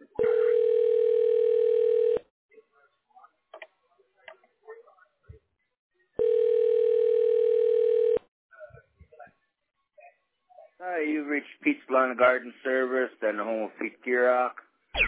You've reached Pete's Lawn and Garden Service and the home of Pete Girock.